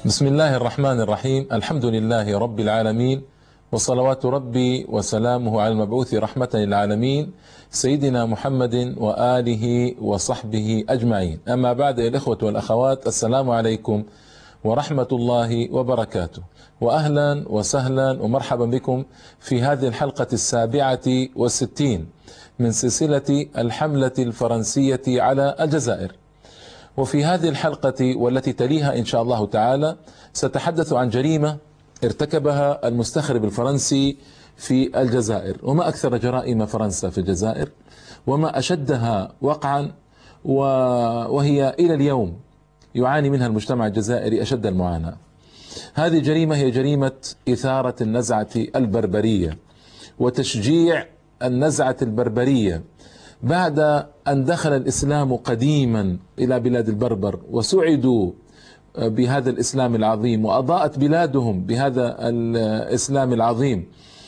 بسم الله الرحمن الرحيم. الحمد لله رب العالمين، وصلوات ربي وسلامه على المبعوث رحمة للعالمين سيدنا محمد وآله وصحبه أجمعين. أما بعد، يا الإخوة والأخوات، السلام عليكم ورحمة الله وبركاته، وأهلا وسهلا ومرحبا بكم في هذه الحلقة 67 من سلسلة الحملة الفرنسية على الجزائر. وفي هذه الحلقة والتي تليها إن شاء الله تعالى سأتحدث عن جريمة ارتكبها المستخرب الفرنسي في الجزائر، وما أكثر جرائم فرنسا في الجزائر وما أشدها وقعا، وهي إلى اليوم يعاني منها المجتمع الجزائري أشد المعاناة. هذه الجريمة هي جريمة إثارة النزعة البربرية وتشجيع النزعة البربرية بعد أن دخل الإسلام قديما إلى بلاد البربر وسعدوا بهذا الإسلام العظيم، وأضاءت بلادهم بهذا الإسلام العظيم،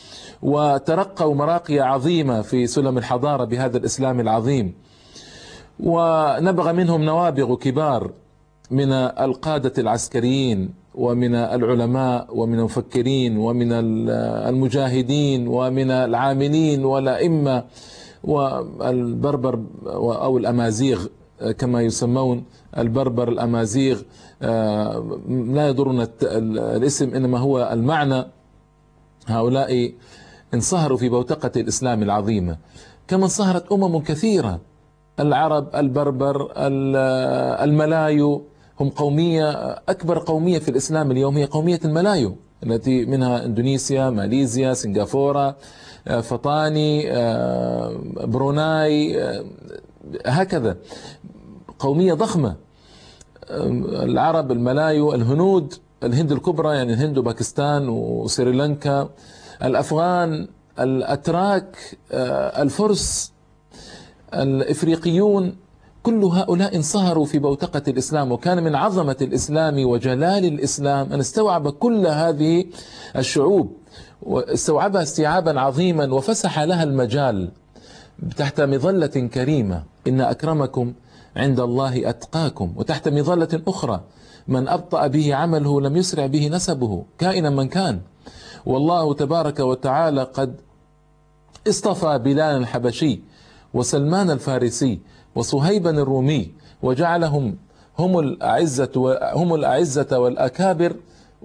وترقوا مراقي عظيمة في سلم الحضارة بهذا الإسلام العظيم، ونبغى منهم نوابغ كبار من القادة العسكريين ومن العلماء ومن المفكرين ومن المجاهدين ومن العاملين والأئمة والبربر أو الأمازيغ كما يسمون، البربر الأمازيغ، لا يضرنا الاسم إنما هو المعنى. هؤلاء انصهروا في بوتقة الإسلام العظيمة كما انصهرت أمم كثيرة، العرب، البربر، الملايو، هم قومية، أكبر قومية في الإسلام اليوم هي قومية الملايو التي منها إندونيسيا، ماليزيا، سنغافورة، فطاني، بروناي، هكذا قومية ضخمة. العرب، الملايو، الهنود، الهند الكبرى يعني الهند وباكستان وسريلانكا، الأفغان، الأتراك، الفرس، الإفريقيون، كل هؤلاء انصهروا في بوتقة الإسلام. وكان من عظمة الإسلام وجلال الإسلام أن استوعب كل هذه الشعوب، واستوعبها استيعابا عظيما وفسح لها المجال تحت مظلة كريمة: إن أكرمكم عند الله أتقاكم. وتحت مظلة أخرى: من أبطأ به عمله لم يسرع به نسبه، كائنا من كان. والله تبارك وتعالى قد اصطفى بلال الحبشي وسلمان الفارسي وصهيبا الرومي وجعلهم هم الأعزة والأكابر،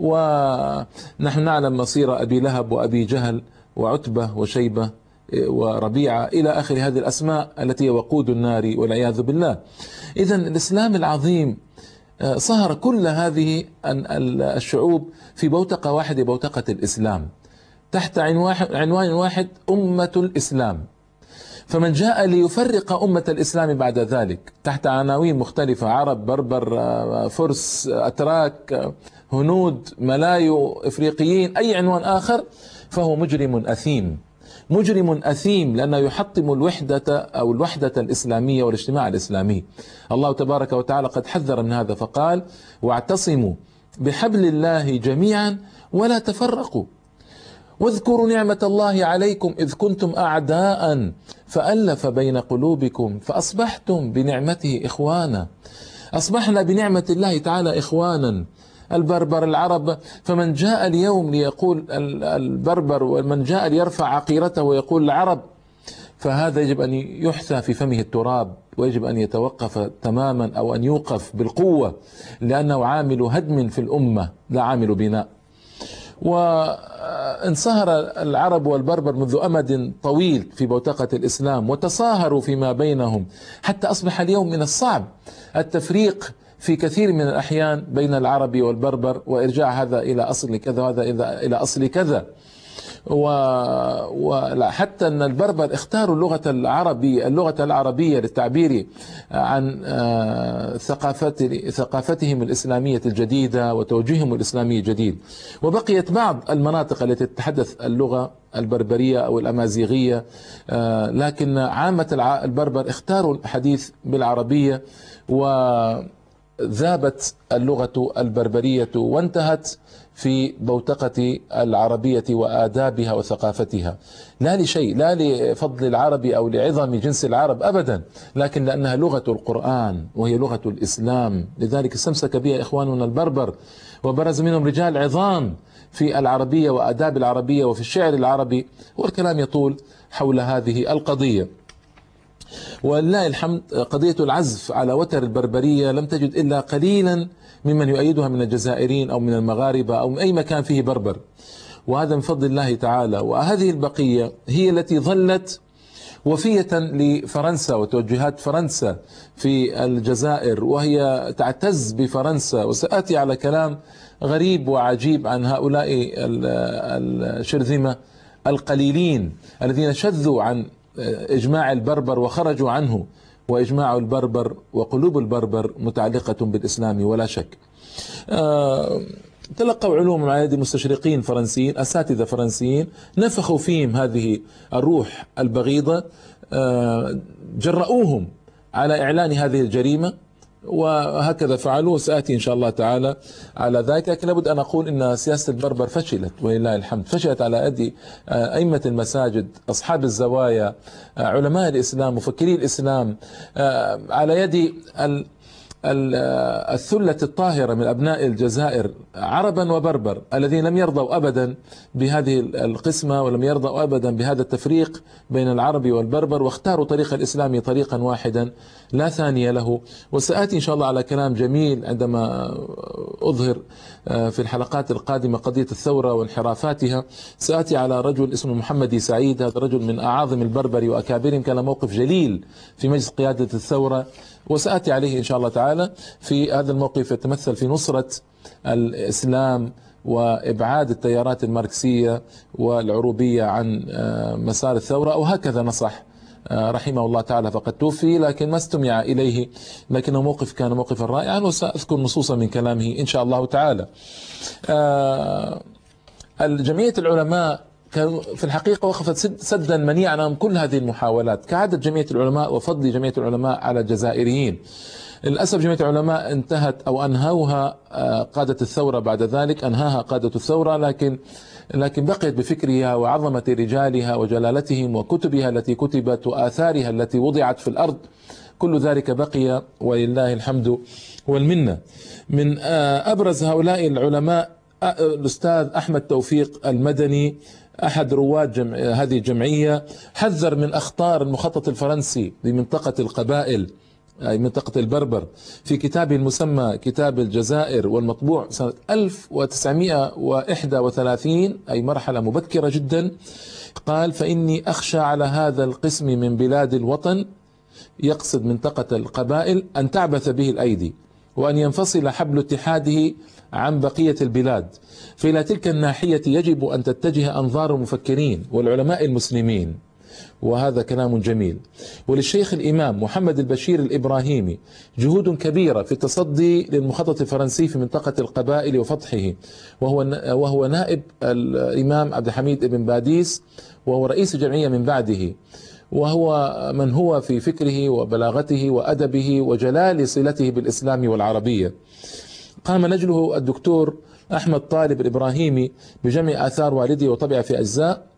ونحن نعلم مصير أبي لهب وأبي جهل وعتبة وشيبة وربيعة إلى آخر هذه الأسماء التي وقود النار والعياذ بالله. إذن الإسلام العظيم صهر كل هذه الشعوب في بوتقة واحدة، بوتقة الإسلام، تحت عنوان واحد: أمة الإسلام. فمن جاء ليفرق أمة الإسلام بعد ذلك تحت عناوين مختلفة: عرب، بربر، فرس، أتراك، هنود، ملايو، إفريقيين، أي عنوان آخر، فهو مجرم أثيم، مجرم أثيم، لأنه يحطم الوحدة الإسلامية والاجتماع الإسلامي. الله تبارك وتعالى قد حذر من هذا فقال: واعتصموا بحبل الله جميعا ولا تفرقوا، واذكروا نعمة الله عليكم إذ كنتم أعداء فألف بين قلوبكم فأصبحتم بنعمته إخوانا. أصبحنا بنعمة الله تعالى إخوانا، البربر، العرب. فمن جاء اليوم ليقول البربر، ومن جاء ليرفع عقيرته ويقول العرب، فهذا يجب أن يحثى في فمه التراب، ويجب أن يتوقف تماما أو أن يوقف بالقوة، لأنه عامل هدم في الأمة لا عامل بناء. وانصهر العرب والبربر منذ أمد طويل في بوتقة الإسلام، وتصاهروا فيما بينهم، حتى أصبح اليوم من الصعب التفريق في كثير من الأحيان بين العرب والبربر، وإرجاع هذا إلى أصل كذا وهذا إلى أصل كذا. وحتى أن البربر اختاروا اللغة العربية للتعبير عن ثقافتهم الإسلامية الجديدة وتوجيههم الإسلامي الجديد. وبقيت بعض المناطق التي تتحدث اللغة البربرية أو الأمازيغية، لكن عامة البربر اختاروا الحديث بالعربية، وذابت اللغة البربرية وانتهت في بوتقة العربية وآدابها وثقافتها، لا لشيء، لا لفضل العرب أو لعظم جنس العرب أبدا، لكن لأنها لغة القرآن وهي لغة الإسلام. لذلك استمسك بها إخواننا البربر وبرز منهم رجال عظام في العربية وآداب العربية وفي الشعر العربي، والكلام يطول حول هذه القضية. ولله الحمد قضية العزف على وتر البربرية لم تجد إلا قليلا ممن يؤيدها من الجزائريين أو من المغاربة أو من أي مكان فيه بربر، وهذا من فضل الله تعالى. وهذه البقية هي التي ظلت وفية لفرنسا وتوجهات فرنسا في الجزائر، وهي تعتز بفرنسا. وسآتي على كلام غريب وعجيب عن هؤلاء الشرذمة القليلين الذين شذوا عن إجماع البربر وخرجوا عنه، وإجماع البربر وقلوب البربر متعلقة بالإسلام ولا شك. تلقوا علوم على يد مستشرقين فرنسيين، أساتذة فرنسيين، نفخوا فيهم هذه الروح البغيضة، جرؤوهم على إعلان هذه الجريمة، وهكذا فعلوا. سآتي إن شاء الله تعالى على ذلك. لكن لابد أن أقول إن سياسة البربر فشلت ولله الحمد، فشلت على يد أئمة المساجد، أصحاب الزوايا، علماء الإسلام، مفكري الإسلام، على يد الثلة الطاهرة من أبناء الجزائر عربا وبربر، الذين لم يرضوا أبدا بهذه القسمة ولم يرضوا أبدا بهذا التفريق بين العربي والبربر، واختاروا طريق الإسلام طريقا واحدا لا ثاني له. وسآتي إن شاء الله على كلام جميل عندما أظهر في الحلقات القادمة قضية الثورة وانحرافاتها. سآتي على رجل اسمه محمد سعيد، هذا رجل من أعاظم البربر وأكابرهم، كان موقف جليل في مجلس قيادة الثورة، وسآتي عليه إن شاء الله تعالى. في هذا الموقف يتمثل في نصرة الإسلام وإبعاد التيارات الماركسية والعروبية عن مسار الثورة، وهكذا نصح رحمه الله تعالى، فقد توفي لكن ما استمع إليه، لكنه موقف كان موقفا رائعا، وسأذكر نصوصا من كلامه إن شاء الله تعالى. الجمعية العلماء كان في الحقيقة وقفت سدا منيعا أمام كل هذه المحاولات، كعادة جمعية العلماء وفضل جمعية العلماء على الجزائريين. للأسف جمعية العلماء انتهت أو أنهوها قادة الثورة، بعد ذلك أنهاها قادة الثورة، لكن بقيت بفكرها وعظمة رجالها وجلالتهم وكتبها التي كتبت وآثارها التي وضعت في الأرض، كل ذلك بقي ولله الحمد والمنة. من أبرز هؤلاء العلماء الأستاذ أحمد توفيق المدني، أحد رواد هذه الجمعية، حذر من أخطار المخطط الفرنسي لمنطقة القبائل أي منطقة البربر في كتابه المسمى كتاب الجزائر، والمطبوع سنة 1931 أي مرحلة مبكرة جدا. قال: فإني أخشى على هذا القسم من بلاد الوطن، يقصد منطقة القبائل، أن تعبث به الأيدي وأن ينفصل حبل اتحاده عن بقية البلاد، فإلى تلك الناحية يجب أن تتجه أنظار المفكرين والعلماء المسلمين. وهذا كلام جميل. وللشيخ الإمام محمد البشير الإبراهيمي جهود كبيرة في التصدي للمخطط الفرنسي في منطقة القبائل وفتحه، وهو نائب الإمام عبد الحميد بن باديس، وهو رئيس الجمعية من بعده، وهو من هو في فكره وبلاغته وأدبه وجلال صلته بالإسلام والعربية. قام نجله الدكتور أحمد طالب الإبراهيمي بجمع آثار والده وطبع في أجزاء،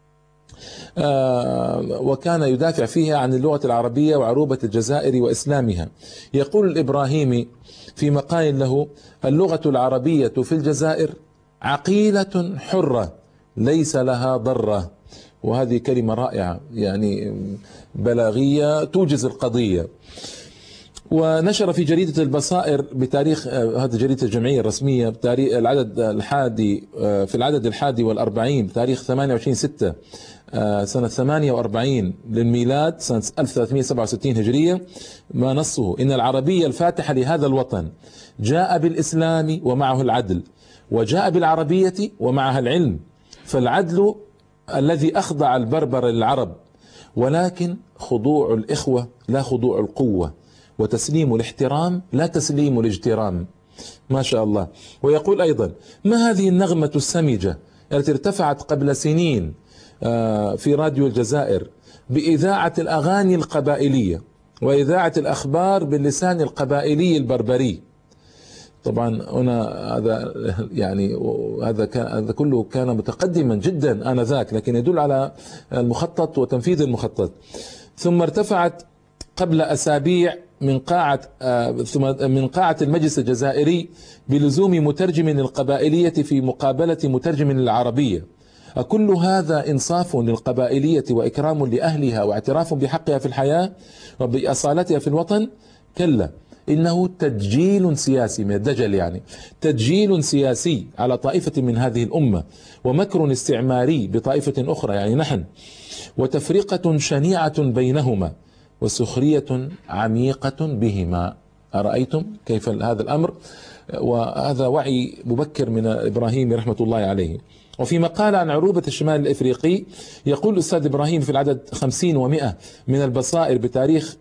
وكان يدافع فيها عن اللغة العربية وعروبة الجزائر وإسلامها. يقول الإبراهيمي في مقال له: اللغة العربية في الجزائر عقيلة حرة ليس لها ضرة. وهذه كلمة رائعة، يعني بلاغية توجز القضية. ونشر في جريدة البصائر بتاريخ، هذه جريدة الجمعية الرسمية، بتاريخ العدد الحادي، في العدد 41 بتاريخ 28/6 سنة 48 للميلاد، سنة 1367 هجرية، ما نصه: إن العربية الفاتحة لهذا الوطن جاء بالإسلام ومعه العدل، وجاء بالعربية ومعها العلم، فالعدل الذي أخضع البربر للعرب، ولكن خضوع الإخوة لا خضوع القوة، وتسليم الاحترام لا تسليم الاجترام. ما شاء الله. ويقول أيضا: ما هذه النغمة السمجة التي ارتفعت قبل سنين في راديو الجزائر بإذاعة الأغاني القبائلية وإذاعة الأخبار باللسان القبائلي البربري. طبعا هنا هذا يعني هذا كله كان متقدما جدا آنذاك، لكن يدل على المخطط وتنفيذ المخطط. ثم ارتفعت قبل أسابيع من قاعة المجلس الجزائري بلزوم مترجم للقبائلية في مقابلة مترجم للعربية. أكل هذا إنصاف للقبائلية وإكرام لأهلها واعتراف بحقها في الحياة وبأصالتها في الوطن؟ كلا، إنه تدجيل سياسي، من الدجل يعني، تدجيل سياسي على طائفة من هذه الأمة، ومكر استعماري بطائفة أخرى يعني نحن، وتفرقة شنيعة بينهما، وسخرية عميقة بهما. أرأيتم كيف هذا الأمر؟ وهذا وعي مبكر من إبراهيم رحمة الله عليه. وفي مقال عن عروبة الشمال الإفريقي يقول الأستاذ إبراهيم في العدد 50 و100 من البصائر بتاريخ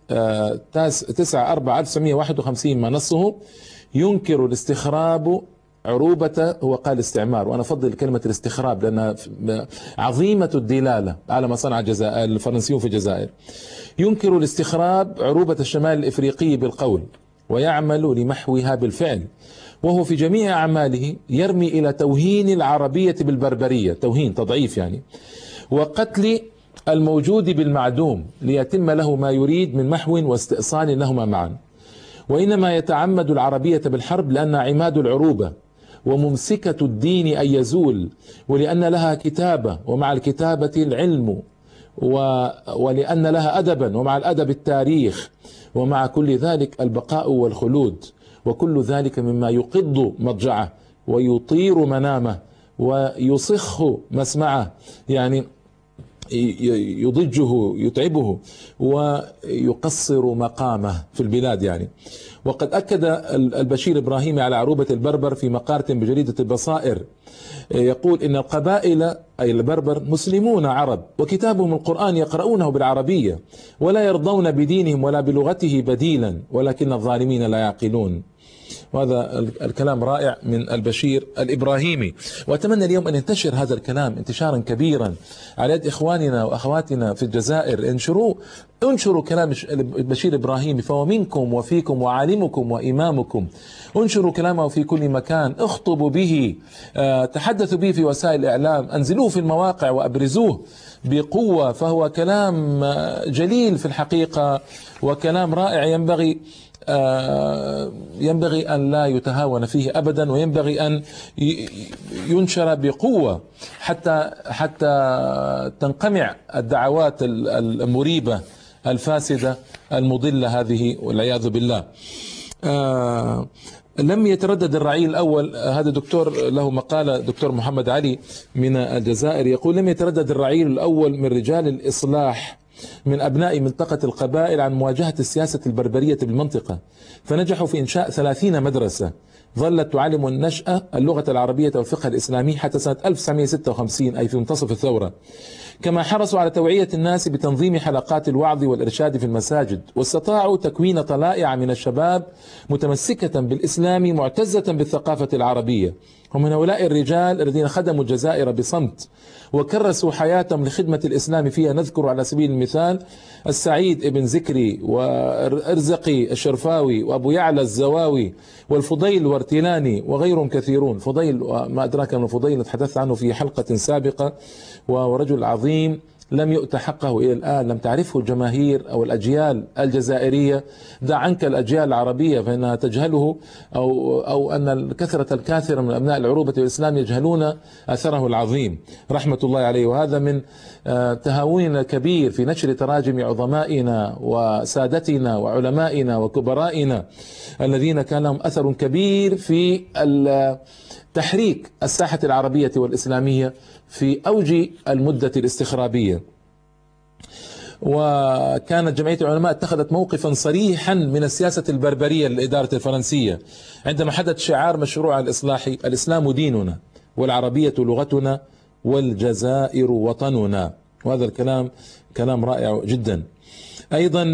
9/4/1951 ما نصه: ينكر الاستخراب عروبة، هو قال استعمار، وأنا أفضل كلمة الاستخراب لأنها عظيمة الدلالة على ما صنع الفرنسيون في الجزائر. ينكر الاستخراب عروبة الشمال الإفريقي بالقول، ويعمل لمحوها بالفعل، وهو في جميع أعماله يرمي إلى توهين العربية بالبربرية، توهين تضعيف يعني، وقتل الموجود بالمعدوم ليتم له ما يريد من محو واستئصال لهما معا. وإنما يتعمد العربية بالحرب لأنها عماد العروبة وممسكة الدين أن يزول، ولأن لها كتابة ومع الكتابة العلم، ولأن لها أدبا ومع الأدب التاريخ، ومع كل ذلك البقاء والخلود، وكل ذلك مما يقض مضجعه ويطير منامه ويصخ مسمعه، يعني يضجه يتعبه ويقصر مقامه في البلاد يعني. وقد أكد البشير إبراهيمي على عروبة البربر في مقالة بجريدة البصائر، يقول إن القبائل أي البربر مسلمون عرب، وكتابهم القرآن يقرؤونه بالعربية، ولا يرضون بدينهم ولا بلغته بديلا، ولكن الظالمين لا يعقلون. وهذا الكلام رائع من البشير الإبراهيمي، وأتمنى اليوم أن ينتشر هذا الكلام انتشارا كبيرا على يد إخواننا وأخواتنا في الجزائر. انشروا كلام البشير الإبراهيمي، فهو منكم وفيكم وعالمكم وإمامكم. انشروا كلامه في كل مكان، اخطبوا به، تحدثوا به في وسائل الإعلام، انزلوه في المواقع وأبرزوه بقوة، فهو كلام جليل في الحقيقة، وكلام رائع ينبغي أن لا يتهاون فيه أبدا، وينبغي أن ينشر بقوة حتى تنقمع الدعوات المريبة الفاسدة المضلة هذه والعياذ بالله. لم يتردد الرعيل الأول، هذا دكتور له مقالة، دكتور محمد علي من الجزائر، يقول: لم يتردد الرعيل الأول من رجال الإصلاح من أبناء منطقة القبائل عن مواجهة السياسة البربرية بالمنطقة، فنجحوا في إنشاء 30 مدرسة ظلت تعلم النشأة اللغة العربية والفقه الإسلامي حتى سنة 1956، أي في منتصف الثورة. كما حرصوا على توعية الناس بتنظيم حلقات الوعظ والإرشاد في المساجد، واستطاعوا تكوين طلائع من الشباب متمسكة بالإسلام معتزة بالثقافة العربية. ومن هؤلاء الرجال الذين خدموا الجزائر بصمت وكرسوا حياتهم لخدمة الإسلام فيها نذكر على سبيل المثال السعيد ابن زكري وإرزقي الشرفاوي وأبو يعلى الزواوي والفضيل الورتلاني وغيرهم كثيرون. فضيل ما أدراك من الفضيل نتحدث عنه في حلقة سابقة، ورجل عظيم لم يؤت حقه إلى الآن، لم تعرفه الجماهير أو الأجيال الجزائرية، دع عنك الأجيال العربية فإنها تجهله، أو أن الكثرة من أبناء العروبة والإسلام يجهلون أثره العظيم رحمة الله عليه. وهذا من تهاوننا الكبير في نشر تراجم عظمائنا وسادتنا وعلمائنا وكبرائنا الذين كان لهم أثر كبير في تحريك الساحة العربية والإسلامية في أوج المدة الاستخرابية. وكانت جمعية العلماء اتخذت موقفا صريحا من السياسة البربرية للإدارة الفرنسية عندما حدث شعار مشروع الإصلاح: الإسلام ديننا والعربية لغتنا والجزائر وطننا. وهذا الكلام كلام رائع جدا. أيضا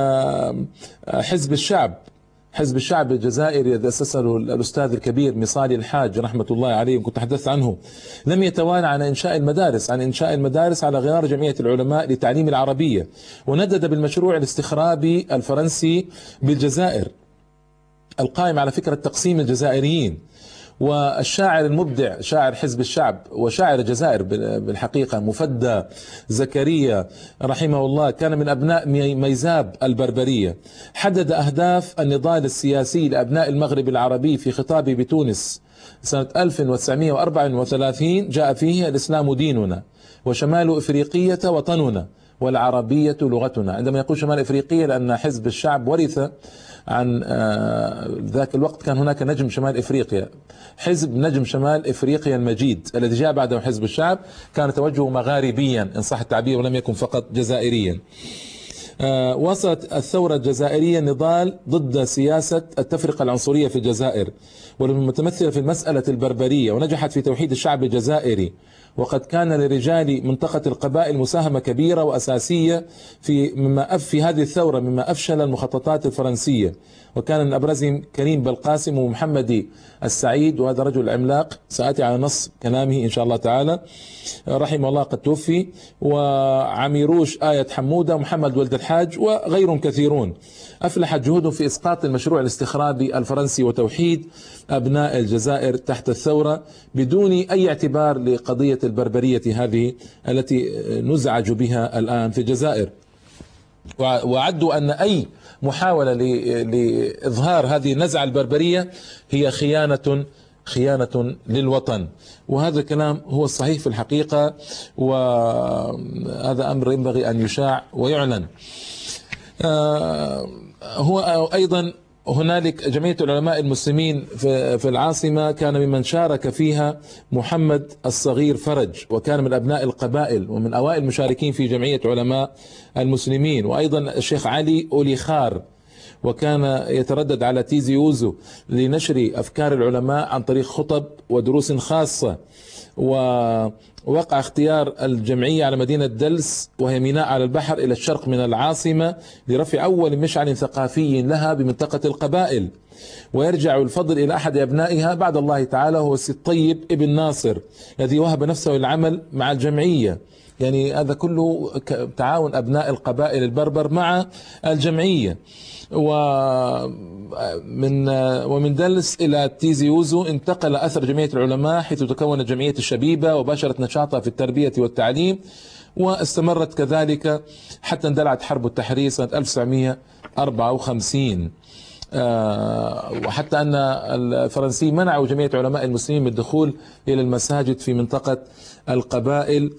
حزب الشعب الجزائري الذي أسسه الأستاذ الكبير مصالي الحاج رحمة الله عليه، كنت تحدثت عنه، لم يتوانى عن إنشاء المدارس على غرار جمعية العلماء لتعليم العربية، وندد بالمشروع الاستخرابي الفرنسي بالجزائر القائم على فكرة تقسيم الجزائريين. والشاعر المبدع شاعر حزب الشعب وشاعر الجزائر بالحقيقة مفدى زكريا رحمه الله كان من أبناء ميزاب البربرية، حدد أهداف النضال السياسي لأبناء المغرب العربي في خطابه بتونس سنة 1934 جاء فيه: الإسلام ديننا وشمال إفريقية وطننا والعربية لغتنا. عندما يقول شمال إفريقية لأن حزب الشعب ورث عن ذاك الوقت كان هناك نجم شمال إفريقيا، حزب نجم شمال إفريقيا المجيد الذي جاء بعده حزب الشعب، كان توجهه مغاربيا إن صح التعبير ولم يكن فقط جزائريا. وصلت الثورة الجزائرية نضال ضد سياسة التفرقة العنصرية في الجزائر والمتمثلة في المسألة البربرية، ونجحت في توحيد الشعب الجزائري، وقد كان لرجال منطقة القبائل مساهمة كبيرة وأساسية في هذه الثورة مما أفشل المخططات الفرنسية، وكان من أبرزهم كريم بلقاسم ومحمد السعيد، وهذا رجل عملاق سآتي على نص كلامه إن شاء الله تعالى رحمه الله قد توفي، وعميروش آية حمودة ومحمد ولد الحاج وغيرهم كثيرون. أفلحت جهودهم في إسقاط المشروع الاستخرابي الفرنسي وتوحيد أبناء الجزائر تحت الثورة بدون أي اعتبار لقضية البربرية هذه التي نزعج بها الآن في الجزائر، وعدوا أن أي محاولة لإظهار هذه النزعة البربرية هي خيانة للوطن، وهذا الكلام هو الصحيح في الحقيقة، وهذا أمر ينبغي أن يشاع ويعلن. هو أيضا هنالك جمعية العلماء المسلمين في العاصمة كان ممن شارك فيها محمد الصغير فرج، وكان من أبناء القبائل ومن أوائل المشاركين في جمعية علماء المسلمين، وأيضا الشيخ علي أولي خار، وكان يتردد على تيزي يوزو لنشر أفكار العلماء عن طريق خطب ودروس خاصة. ووقع اختيار الجمعية على مدينة دلس وهي ميناء على البحر إلى الشرق من العاصمة لرفع أول مشعل ثقافي لها بمنطقة القبائل، ويرجع الفضل إلى أحد أبنائها بعد الله تعالى هو السي الطيب ابن ناصر الذي وهب نفسه للعمل مع الجمعية. يعني هذا كله تعاون أبناء القبائل البربر مع الجمعية. ومن دلس إلى تيزي يوزو انتقل أثر جمعية العلماء حيث تكونت جمعية الشبيبة وباشرت نشاطها في التربية والتعليم، واستمرت كذلك حتى اندلعت حرب التحرير سنة 1954، وحتى أن الفرنسيين منعوا جمعية علماء المسلمين من الدخول إلى المساجد في منطقة القبائل،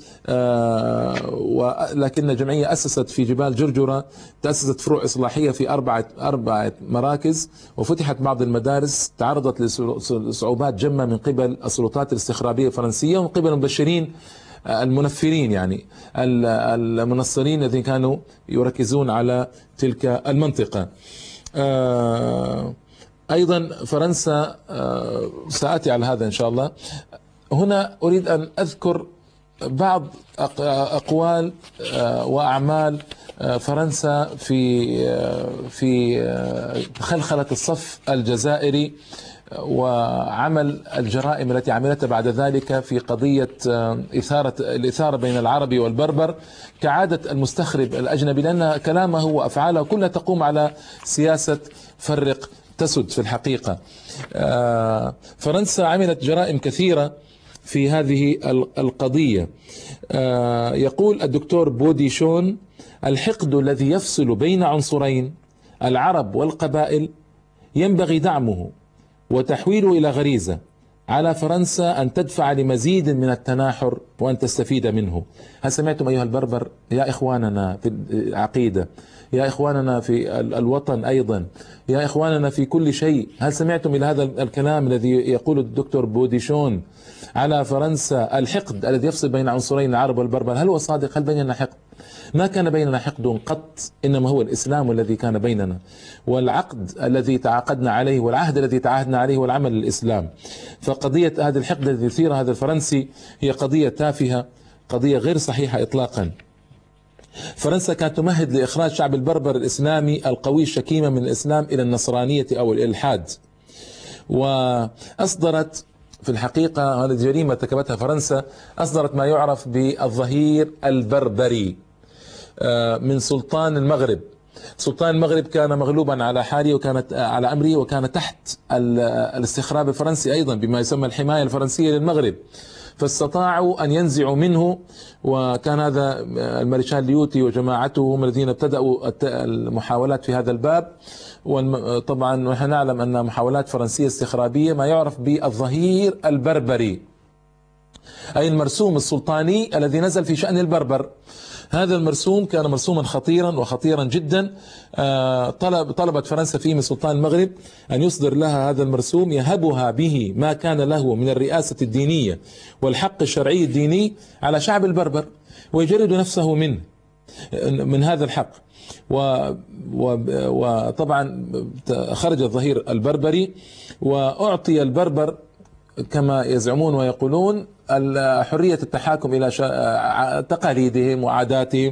ولكن الجمعية أسست في جبال جرجرة، تأسست فروع إصلاحية في أربعة مراكز، وفتحت بعض المدارس تعرضت لصعوبات جمة من قبل السلطات الاستخرابية الفرنسية ومن قبل المبشرين المنفرين، يعني المنصرين الذين كانوا يركزون على تلك المنطقة. أيضا فرنسا، سآتي على هذا إن شاء الله. هنا أريد أن أذكر بعض أقوال وأعمال فرنسا في خلخلة الصف الجزائري وعمل الجرائم التي عملتها بعد ذلك في قضية الإثارة بين العربي والبربر كعادة المستخرب الأجنبي، لأن كلامه وأفعاله كلها تقوم على سياسة فرق تسد. في الحقيقة فرنسا عملت جرائم كثيرة في هذه القضية. يقول الدكتور بوديشون: الحقد الذي يفصل بين عنصرين العرب والقبائل ينبغي دعمه وتحويله إلى غريزة، على فرنسا أن تدفع لمزيد من التناحر وأن تستفيد منه. هل سمعتم أيها البربر يا إخواننا في العقيدة، يا إخواننا في الوطن، أيضا يا إخواننا في كل شيء، هل سمعتم إلى هذا الكلام الذي يقول الدكتور بوديشون على فرنسا؟ الحقد الذي يفصل بين عنصرين العرب والبربر، هل هو صادق؟ هل بيننا حقد؟ ما كان بيننا حقد قط، إنما هو الإسلام الذي كان بيننا، والعقد الذي تعاقدنا عليه والعهد الذي تعاهدنا عليه والعمل للإسلام. فقضية هذا الحقد الذي يثير هذا الفرنسي هي قضية تافهة، قضية غير صحيحة إطلاقا. فرنسا كانت تمهد لإخراج شعب البربر الإسلامي القوي الشكيمة من الإسلام إلى النصرانية أو الإلحاد، وأصدرت في الحقيقة هذه الجريمة ارتكبتها فرنسا، أصدرت ما يعرف بالظهير البربري من سلطان المغرب، سلطان المغرب كان مغلوبا على حاله وكانت على أمره، وكان تحت الاستخراب الفرنسي أيضا بما يسمى الحماية الفرنسية للمغرب، فاستطاعوا أن ينزعوا منه. وكان هذا المارشال ليوتي وجماعته هم الذين ابتدأوا المحاولات في هذا الباب. وطبعا نحن نعلم أن محاولات فرنسية استخرابية ما يعرف بالظهير البربري، أي المرسوم السلطاني الذي نزل في شأن البربر. هذا المرسوم كان مرسوما خطيرا وخطيرا جدا. طلبت فرنسا فيه من سلطان المغرب أن يصدر لها هذا المرسوم يهبها به ما كان له من الرئاسة الدينية والحق الشرعي الديني على شعب البربر، ويجرد نفسه من هذا الحق. وطبعا خرج الظهير البربري، وأعطي البربر كما يزعمون ويقولون حرية التحاكم إلى تقاليدهم وعاداتهم.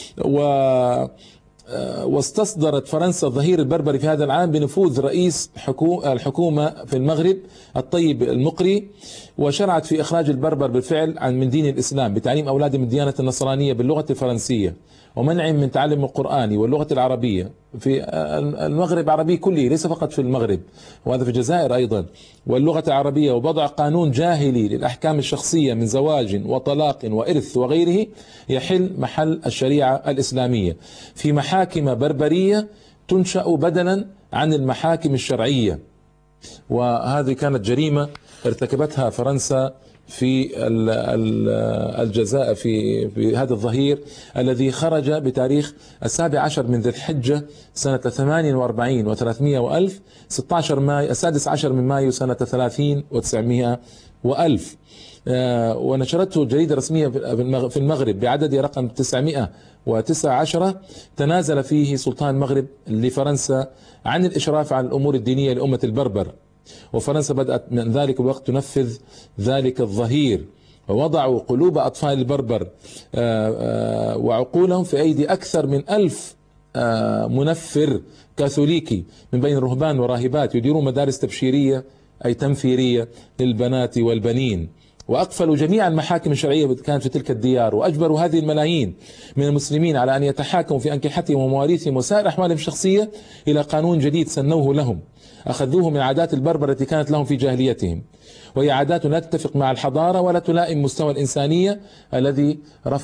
واستصدرت فرنسا الظهير البربري في هذا العام بنفوذ رئيس الحكومة في المغرب الطيب المقري، وشرعت في إخراج البربر بالفعل من دين الإسلام بتعليم أولادهم الديانة النصرانية باللغة الفرنسية، ومنعهم من تعلم القرآن واللغة العربية في المغرب العربي كله، ليس فقط في المغرب، وهذا في الجزائر أيضا، واللغة العربية، ووضع قانون جاهلي للأحكام الشخصية من زواج وطلاق وإرث وغيره يحل محل الشريعة الإسلامية في محاكم بربرية تنشأ بدلا عن المحاكم الشرعية. وهذه كانت جريمة ارتكبتها فرنسا في الجزائر في هذا الظهير الذي خرج بتاريخ 17 من ذي الحجة سنة 48 و300 وألف، 16 مايو 16 من مايو سنة 30 و900 وألف. ونشرته جريدة رسمية في المغرب بعدد رقم 919. تنازل فيه سلطان المغرب لفرنسا عن الإشراف على الأمور الدينية لأمة البربر، وفرنسا بدأت من ذلك الوقت تنفذ ذلك الظهير، ووضعوا قلوب أطفال البربر وعقولهم في أيدي أكثر من 1000 منفر كاثوليكي من بين الرهبان والراهبات يديرون مدارس تبشيرية أي تنفيرية للبنات والبنين، وأقفلوا جميع المحاكم الشرعية التي كانت في تلك الديار، وأجبروا هذه الملايين من المسلمين على أن يتحاكموا في أنكحتهم ومواريثهم وسائر أحوالهم الشخصية إلى قانون جديد سنوه لهم، أخذوه من عادات البربر التي كانت لهم في جاهليتهم، وهي عادات لا تتفق مع الحضارة ولا تلائم مستوى الإنسانية الذي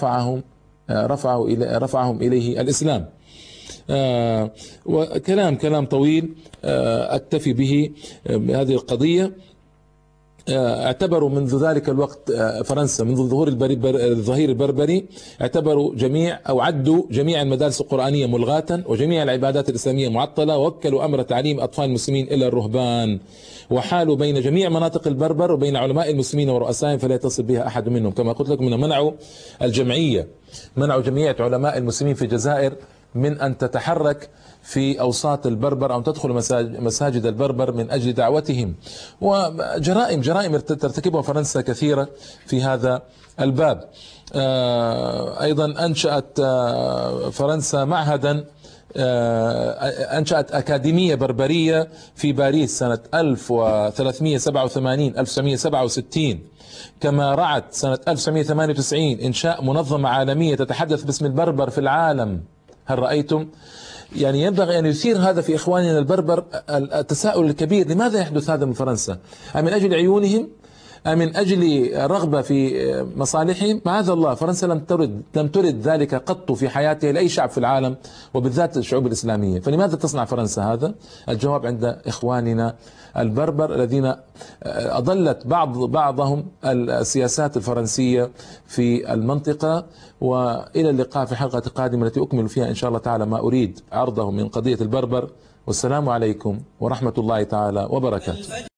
رفعهم إليه الإسلام. وكلام طويل أكتفي به بهذه القضية. اعتبروا منذ ذلك الوقت فرنسا منذ ظهور الظهير البربري عدوا جميع المدارس القرآنية ملغاة، وجميع العبادات الإسلامية معطلة، ووكلوا أمر تعليم أطفال المسلمين إلى الرهبان، وحالوا بين جميع مناطق البربر وبين علماء المسلمين ورؤسائهم فلا يتصل بها أحد منهم. كما قلت لكم منعوا جميع علماء المسلمين في الجزائر من أن تتحرك في أوساط البربر أو تدخل مساجد البربر من أجل دعوتهم. وجرائم ترتكبها فرنسا كثيرة في هذا الباب. أيضا أنشأت فرنسا معهدا، أنشأت أكاديمية بربرية في باريس سنة 1387 كما رعت سنة 1998 إنشاء منظمة عالمية تتحدث باسم البربر في العالم. هل رأيتم؟ يعني ينبغي أن يثير هذا في إخواننا البربر التساؤل الكبير، لماذا يحدث هذا من فرنسا؟ أمن أجل عيونهم؟ أمن أجل رغبة في مصالحهم؟ معاذ الله، فرنسا لم ترد ذلك قط في حياتها لأي شعب في العالم، وبالذات الشعوب الإسلامية. فلماذا تصنع فرنسا هذا؟ الجواب عند إخواننا البربر الذين أضلت بعضهم السياسات الفرنسية في المنطقة. وإلى اللقاء في حلقة قادمة التي أكمل فيها إن شاء الله تعالى ما أريد عرضه من قضية البربر. والسلام عليكم ورحمة الله تعالى وبركاته.